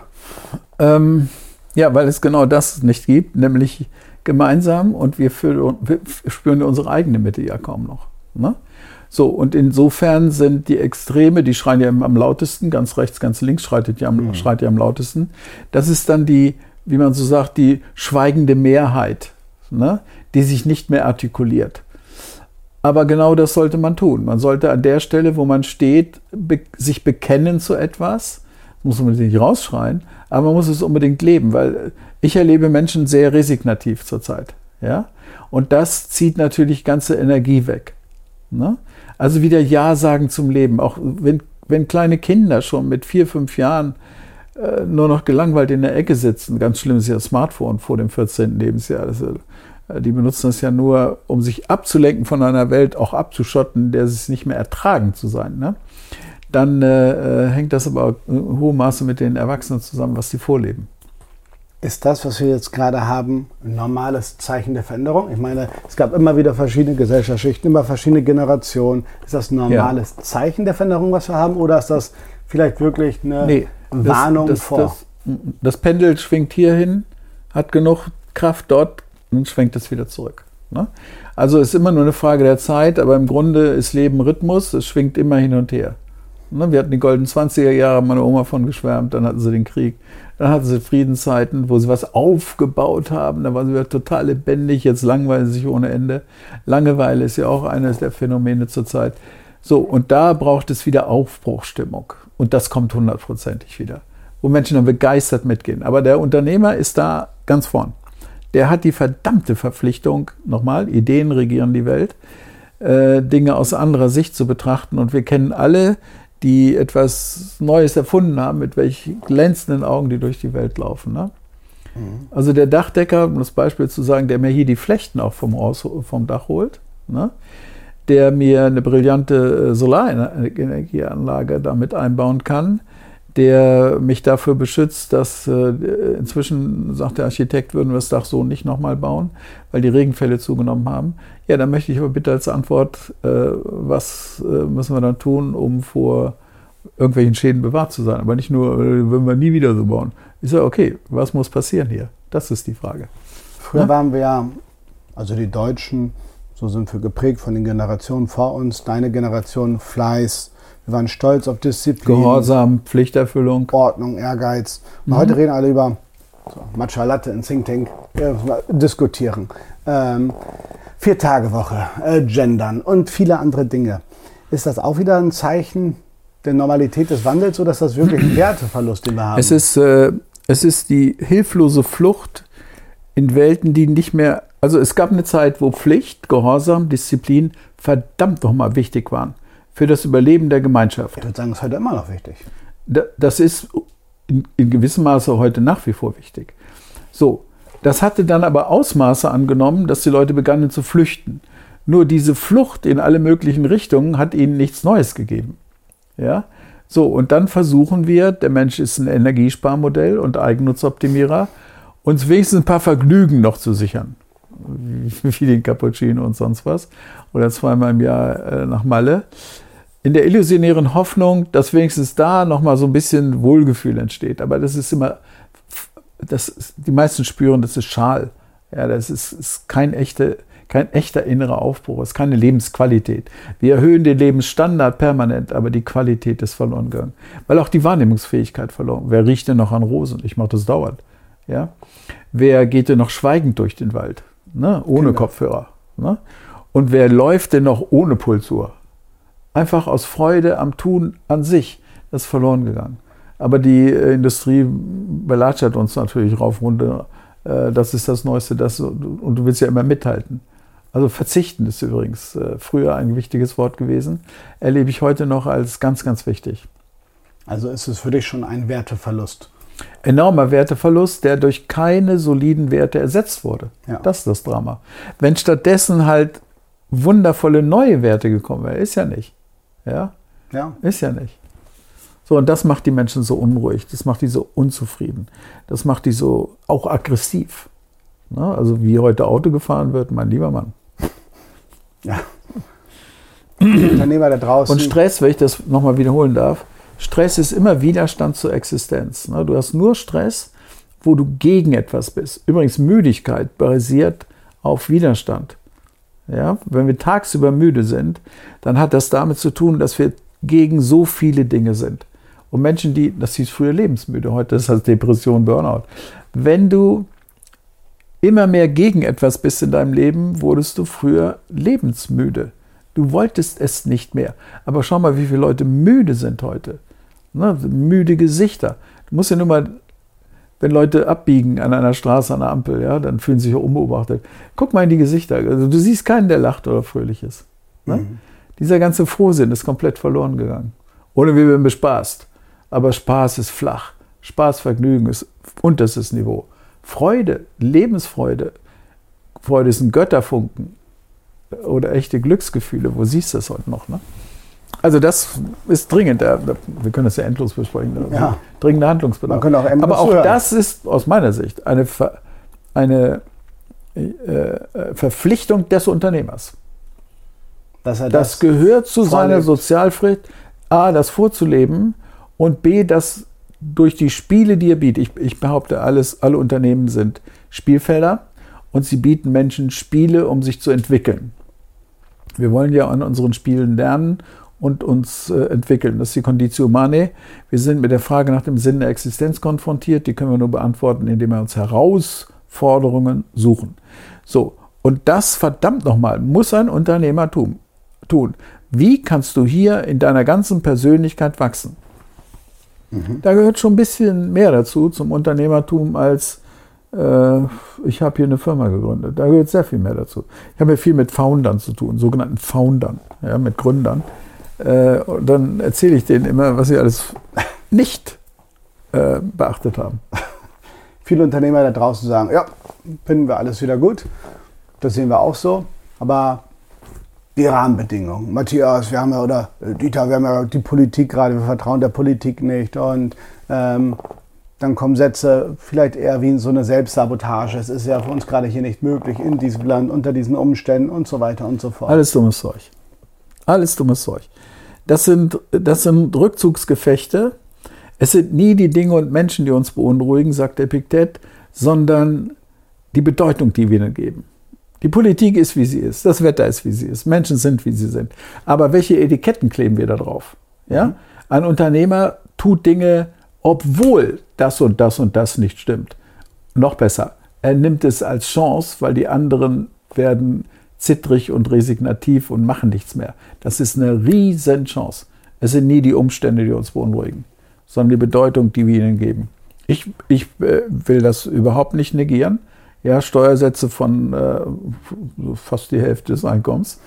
Ja, weil es genau das nicht gibt, nämlich gemeinsam, und wir spüren unsere eigene Mitte ja kaum noch. Ne? So, und insofern sind die Extreme, die schreien ja am lautesten, ganz rechts, ganz links schreit ja am lautesten. Das ist dann die, wie man so sagt, die schweigende Mehrheit, ne, die sich nicht mehr artikuliert. Aber genau das sollte man tun. Man sollte an der Stelle, wo man steht, sich bekennen zu etwas. Das muss man nicht rausschreien, aber man muss es unbedingt leben, weil ich erlebe Menschen sehr resignativ zurzeit. Ja? Und das zieht natürlich ganze Energie weg. Ne? Also wieder Ja sagen zum Leben. Auch wenn kleine Kinder schon mit 4, 5 Jahren nur noch gelangweilt in der Ecke sitzen. Ganz schlimm ist ja das Smartphone vor dem 14. Lebensjahr. Die benutzen das ja nur, um sich abzulenken von einer Welt, auch abzuschotten, der sie es nicht mehr ertragen zu sein. Ne? Dann hängt das aber in hohem Maße mit den Erwachsenen zusammen, was sie vorleben. Ist das, was wir jetzt gerade haben, ein normales Zeichen der Veränderung? Ich meine, es gab immer wieder verschiedene Gesellschaftsschichten, immer verschiedene Generationen. Ist das ein normales Zeichen der Veränderung, was wir haben? Oder ist das vielleicht wirklich eine Warnung vor? Das Pendel schwingt hierhin, hat genug Kraft dort und schwenkt es wieder zurück. Ne? Also ist immer nur eine Frage der Zeit, aber im Grunde ist Leben Rhythmus, es schwingt immer hin und her. Ne? Wir hatten die goldenen 20er Jahre, meine Oma von geschwärmt, dann hatten sie den Krieg. Dann hatten sie Friedenszeiten, wo sie was aufgebaut haben. Da waren sie wieder total lebendig. Jetzt langweilen sie sich ohne Ende. Langeweile ist ja auch eines der Phänomene zurzeit. So, und da braucht es wieder Aufbruchsstimmung. Und das kommt 100%ig wieder. Wo Menschen dann begeistert mitgehen. Aber der Unternehmer ist da ganz vorn. Der hat die verdammte Verpflichtung, nochmal, Ideen regieren die Welt, Dinge aus anderer Sicht zu betrachten. Und wir kennen alle, die etwas Neues erfunden haben, mit welchen glänzenden Augen die durch die Welt laufen. Ne? Mhm. Also der Dachdecker, um das Beispiel zu sagen, der mir hier die Flechten auch vom Dach holt, ne? Der mir eine brillante Solarenergieanlage damit einbauen kann, der mich dafür beschützt, dass inzwischen, sagt der Architekt, würden wir das Dach so nicht nochmal bauen, weil die Regenfälle zugenommen haben. Ja, dann möchte ich aber bitte als Antwort, was müssen wir dann tun, um vor irgendwelchen Schäden bewahrt zu sein. Aber nicht nur, würden wir nie wieder so bauen. Ich sage, okay, was muss passieren hier? Das ist die Frage. Früher waren wir ja, also die Deutschen, so sind wir geprägt von den Generationen vor uns, deine Generation, Fleiß, wir waren stolz auf Disziplin, Gehorsam, Pflichterfüllung, Ordnung, Ehrgeiz. Und heute reden alle über Matcha Latte in Think Tank, diskutieren. 4-Tage-Woche, Gendern und viele andere Dinge. Ist das auch wieder ein Zeichen der Normalität des Wandels oder ist das wirklich ein Werteverlust, den wir haben? Es ist die hilflose Flucht in Welten, die nicht mehr... Also es gab eine Zeit, wo Pflicht, Gehorsam, Disziplin verdammt nochmal wichtig waren für das Überleben der Gemeinschaft. Ich würde sagen, das ist heute immer noch wichtig. Das ist in gewissem Maße heute nach wie vor wichtig. So, das hatte dann aber Ausmaße angenommen, dass die Leute begannen zu flüchten. Nur diese Flucht in alle möglichen Richtungen hat ihnen nichts Neues gegeben. Ja? So, und dann versuchen wir, der Mensch ist ein Energiesparmodell und Eigennutzoptimierer, uns wenigstens ein paar Vergnügen noch zu sichern. Wie den Cappuccino und sonst was. Oder 2-mal im Jahr nach Malle. In der illusionären Hoffnung, dass wenigstens da nochmal so ein bisschen Wohlgefühl entsteht. Aber das ist immer, die meisten spüren, das ist Schal. Ja, das ist kein echter innerer Aufbruch, es ist keine Lebensqualität. Wir erhöhen den Lebensstandard permanent, aber die Qualität ist verloren gegangen. Weil auch die Wahrnehmungsfähigkeit verloren. Wer riecht denn noch an Rosen? Ich mache das dauernd. Ja? Wer geht denn noch schweigend durch den Wald? Ne? Ohne Kopfhörer. Ne? Und wer läuft denn noch ohne Pulsuhr? Einfach aus Freude am Tun an sich. Das ist verloren gegangen. Aber die Industrie belatschert uns natürlich rauf runter. Das ist das Neueste. Und du willst ja immer mithalten. Also verzichten ist übrigens früher ein wichtiges Wort gewesen. Erlebe ich heute noch als ganz, ganz wichtig. Also ist es für dich schon ein Werteverlust? Enormer Werteverlust, der durch keine soliden Werte ersetzt wurde. Ja. Das ist das Drama. Wenn stattdessen halt wundervolle neue Werte gekommen wären, ist ja nicht. Ja? Ist ja nicht. So, und das macht die Menschen so unruhig, das macht die so unzufrieden, das macht die so auch aggressiv. Ne? Also wie heute Auto gefahren wird, mein lieber Mann. Ja. Die Unternehmer da draußen. Und Stress, wenn ich das nochmal wiederholen darf, Stress ist immer Widerstand zur Existenz. Ne? Du hast nur Stress, wo du gegen etwas bist. Übrigens, Müdigkeit basiert auf Widerstand. ja, wenn wir tagsüber müde sind, dann hat das damit zu tun, dass wir gegen so viele Dinge sind. Und Menschen, das hieß früher lebensmüde, heute ist das Depression, Burnout. Wenn du immer mehr gegen etwas bist in deinem Leben, wurdest du früher lebensmüde. Du wolltest es nicht mehr. Aber schau mal, wie viele Leute müde sind heute. Ne? Müde Gesichter. Du musst ja nur mal, wenn Leute abbiegen an einer Straße, an einer Ampel, ja, dann fühlen sie sich unbeobachtet. Guck mal in die Gesichter. Also du siehst keinen, der lacht oder fröhlich ist. Ne? Mhm. Dieser ganze Frohsinn ist komplett verloren gegangen. Ohne wir werden bespaßt. Aber Spaß ist flach. Spaß, Vergnügen ist unterstes Niveau. Freude, Lebensfreude. Freude ist ein Götterfunken. Oder echte Glücksgefühle. Wo siehst du das heute noch? Ne? Also das ist dringend. Wir können das ja endlos besprechen. Ja. Dringender Handlungsbedarf. Aber auch das ist aus meiner Sicht eine Verpflichtung des Unternehmers. Das gehört zu seiner Sozialpflicht, A, das vorzuleben und B, das durch die Spiele, die er bietet. Ich behaupte, alle Unternehmen sind Spielfelder und sie bieten Menschen Spiele, um sich zu entwickeln. Wir wollen ja an unseren Spielen lernen und uns entwickeln. Das ist die Conditio Humanae. Wir sind mit der Frage nach dem Sinn der Existenz konfrontiert. Die können wir nur beantworten, indem wir uns Herausforderungen suchen. So, und das, verdammt nochmal, muss ein Unternehmer tun. Wie kannst du hier in deiner ganzen Persönlichkeit wachsen? Mhm. Da gehört schon ein bisschen mehr dazu, zum Unternehmertum, als ich habe hier eine Firma gegründet. Da gehört sehr viel mehr dazu. Ich habe ja viel mit Foundern zu tun, sogenannten Foundern, ja, mit Gründern. Und dann erzähle ich denen immer, was sie alles nicht beachtet haben. Viele Unternehmer da draußen sagen, ja, finden wir alles wieder gut. Das sehen wir auch so. Aber die Rahmenbedingungen. Matthias, oder Dieter, wir haben ja die Politik gerade, wir vertrauen der Politik nicht. Und dann kommen Sätze, vielleicht eher wie in so eine Selbstsabotage. Es ist ja für uns gerade hier nicht möglich, in diesem Land, unter diesen Umständen und so weiter und so fort. Alles dummes Zeug. Alles dummes Zeug. Das sind Rückzugsgefechte. Es sind nie die Dinge und Menschen, die uns beunruhigen, sagt Epiktet, sondern die Bedeutung, die wir ihnen geben. Die Politik ist, wie sie ist. Das Wetter ist, wie sie ist. Menschen sind, wie sie sind. Aber welche Etiketten kleben wir da drauf? Ja? Ein Unternehmer tut Dinge, obwohl das und das und das nicht stimmt. Noch besser, er nimmt es als Chance, weil die anderen werden zittrig und resignativ und machen nichts mehr. Das ist eine riesen Chance. Es sind nie die Umstände, die uns beunruhigen, sondern die Bedeutung, die wir ihnen geben. Ich will das überhaupt nicht negieren. Ja, Steuersätze von fast die Hälfte des Einkommens,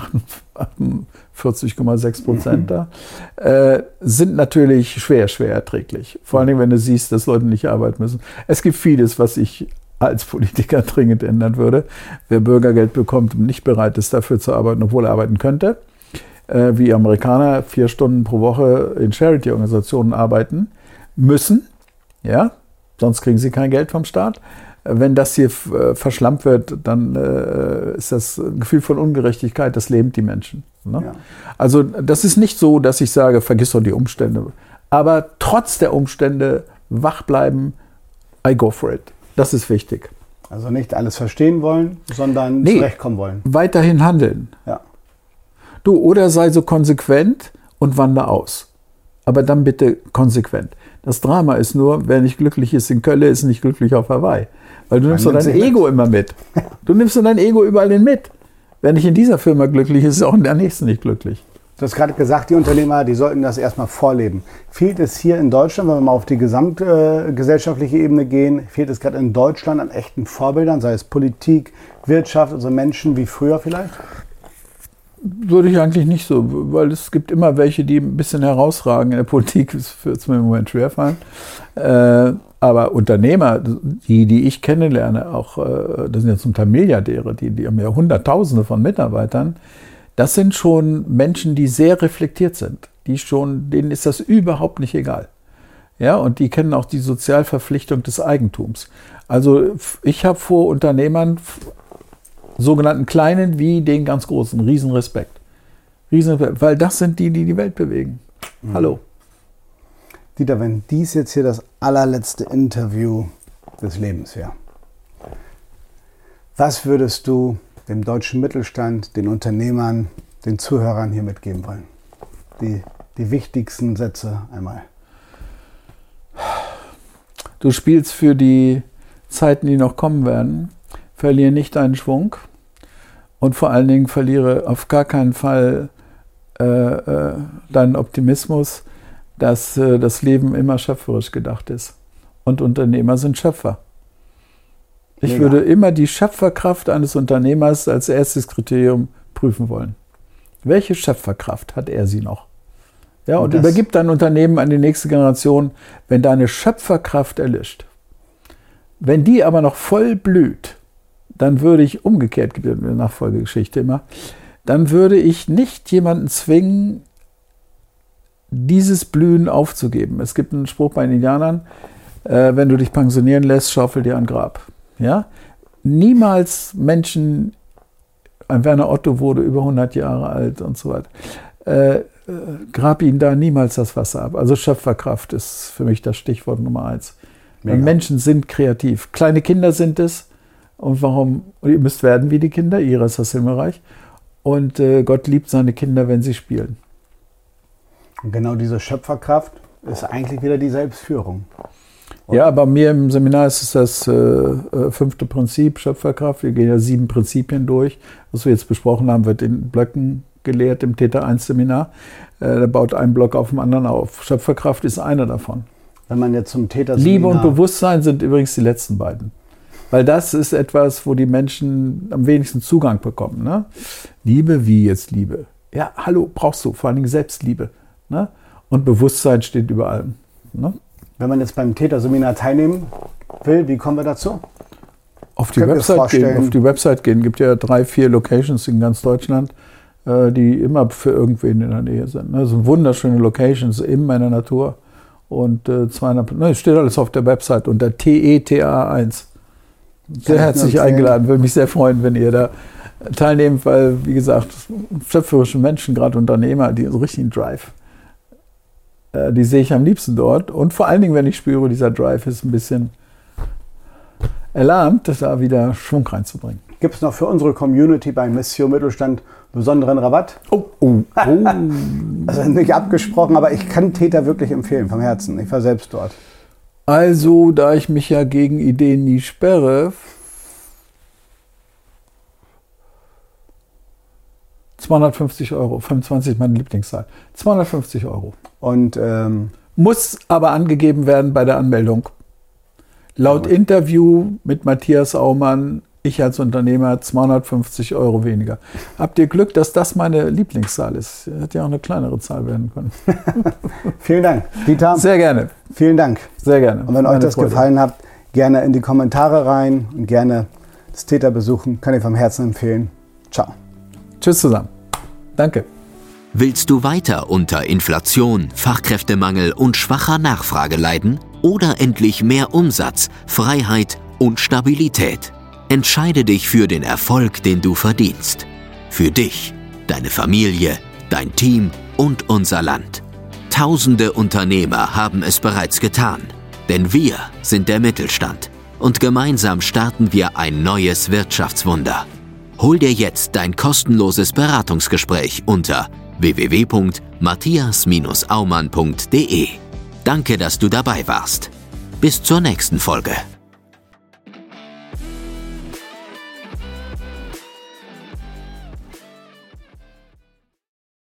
48,6% da, sind natürlich schwer erträglich. Vor allem, wenn du siehst, dass Leute nicht arbeiten müssen. Es gibt vieles, was ich als Politiker dringend ändern würde. Wer Bürgergeld bekommt und nicht bereit ist, dafür zu arbeiten, obwohl er arbeiten könnte, wie Amerikaner 4 Stunden pro Woche in Charity-Organisationen arbeiten müssen, ja, sonst kriegen sie kein Geld vom Staat. Wenn das hier verschlampt wird, dann ist das ein Gefühl von Ungerechtigkeit, das lähmt die Menschen. Ne? Ja. Also das ist nicht so, dass ich sage, vergiss doch die Umstände. Aber trotz der Umstände wach bleiben, I go for it. Das ist wichtig. Also nicht alles verstehen wollen, sondern zurechtkommen wollen. Weiterhin handeln. Ja. Du, oder sei so konsequent und wander aus. Aber dann bitte konsequent. Das Drama ist nur, wer nicht glücklich ist in Köln, ist nicht glücklich auf Hawaii. Weil du nimmst doch dein Ego immer mit. Du nimmst doch dein Ego überall hin mit. Wer nicht in dieser Firma glücklich ist, ist auch in der nächsten nicht glücklich. Du hast gerade gesagt, die Unternehmer, die sollten das erstmal vorleben. Fehlt es hier in Deutschland, wenn wir mal auf die gesamtgesellschaftliche Ebene gehen, fehlt es gerade in Deutschland an echten Vorbildern, sei es Politik, Wirtschaft, also Menschen wie früher vielleicht? Würde ich eigentlich nicht so, weil es gibt immer welche, die ein bisschen herausragen. In der Politik wird es mir im Moment schwerfallen. Aber Unternehmer, die ich kennenlerne, auch das sind ja zum Teil Milliardäre, die haben ja Hunderttausende von Mitarbeitern, das sind schon Menschen, die sehr reflektiert sind. Denen ist das überhaupt nicht egal. Ja, und die kennen auch die Sozialverpflichtung des Eigentums. Also ich habe vor Unternehmern, sogenannten Kleinen wie den ganz Großen, Riesenrespekt. Weil das sind die Welt bewegen. Hallo. Dieter, wenn dies jetzt hier das allerletzte Interview des Lebens wäre, was würdest du dem deutschen Mittelstand, den Unternehmern, den Zuhörern hier mitgeben wollen? Die wichtigsten Sätze einmal. Du spielst für die Zeiten, die noch kommen werden. Verliere nicht deinen Schwung und vor allen Dingen verliere auf gar keinen Fall deinen Optimismus, dass das Leben immer schöpferisch gedacht ist. Und Unternehmer sind Schöpfer. Ich würde immer die Schöpferkraft eines Unternehmers als erstes Kriterium prüfen wollen. Welche Schöpferkraft hat er sie noch? Ja, und übergib dein Unternehmen an die nächste Generation, wenn deine Schöpferkraft erlischt. Wenn die aber noch voll blüht, dann würde ich, umgekehrt gibt es eine Nachfolgegeschichte immer, dann würde ich nicht jemanden zwingen, dieses Blühen aufzugeben. Es gibt einen Spruch bei den Indianern, wenn du dich pensionieren lässt, schaufel dir ein Grab. Ja? Niemals Menschen, ein Werner Otto wurde über 100 Jahre alt und so weiter, grab ihnen da niemals das Wasser ab. Also Schöpferkraft ist für mich das Stichwort Nummer 1. Menschen sind kreativ. Kleine Kinder sind es. Und warum? Ihr müsst werden wie die Kinder, ihrer ist das Himmelreich. Und Gott liebt seine Kinder, wenn sie spielen. Und genau diese Schöpferkraft ist eigentlich wieder die Selbstführung. Oder? Ja, bei mir im Seminar ist es das 5. Prinzip, Schöpferkraft. Wir gehen ja 7 Prinzipien durch. Was wir jetzt besprochen haben, wird in Blöcken gelehrt im Theta 1 Seminar. Da baut ein Block auf dem anderen auf. Schöpferkraft ist einer davon. Wenn man jetzt zum Theta Seminar... Liebe und Bewusstsein sind übrigens die letzten beiden. Weil das ist etwas, wo die Menschen am wenigsten Zugang bekommen. Ne? Liebe, wie jetzt Liebe? Ja, hallo, brauchst du, vor allen Dingen Selbstliebe. Ne? Und Bewusstsein steht über allem. Ne? Wenn man jetzt beim Theta Seminar teilnehmen will, wie kommen wir dazu? Auf die Website gehen. Gibt ja 3, 4 Locations in ganz Deutschland, die immer für irgendwen in der Nähe sind. Das sind wunderschöne Locations, immer in der Natur. Und 200, steht alles auf der Website unter TETA 1. Sehr herzlich eingeladen. Würde mich sehr freuen, wenn ihr da teilnehmt, weil, wie gesagt, schöpferische Menschen, gerade Unternehmer, die so richtigen Drive, die sehe ich am liebsten dort. Und vor allen Dingen, wenn ich spüre, dieser Drive ist ein bisschen erlahmt, da wieder Schwung reinzubringen. Gibt es noch für unsere Community bei Mission Mittelstand besonderen Rabatt? Also nicht abgesprochen, aber ich kann Theta wirklich empfehlen, vom Herzen. Ich war selbst dort. Also, da ich mich ja gegen Ideen nie sperre, 250 €, 25 meine Lieblingszahl, 250 €. Und muss aber angegeben werden bei der Anmeldung. Laut Interview mit Matthias Aumann, ich als Unternehmer, 250 € weniger. Habt ihr Glück, dass das meine Lieblingszahl ist? Hätte ja auch eine kleinere Zahl werden können. Vielen Dank, Dieter. Sehr gerne. Vielen Dank. Sehr gerne. Und wenn euch das gefallen hat, gerne in die Kommentare rein und gerne das Theta besuchen. Kann ich vom Herzen empfehlen. Ciao. Tschüss zusammen. Danke. Willst du weiter unter Inflation, Fachkräftemangel und schwacher Nachfrage leiden? Oder endlich mehr Umsatz, Freiheit und Stabilität? Entscheide dich für den Erfolg, den du verdienst. Für dich, deine Familie, dein Team und unser Land. Tausende Unternehmer haben es bereits getan. Denn wir sind der Mittelstand. Und gemeinsam starten wir ein neues Wirtschaftswunder. Hol dir jetzt dein kostenloses Beratungsgespräch unter www.matthias-aumann.de. Danke, dass du dabei warst. Bis zur nächsten Folge.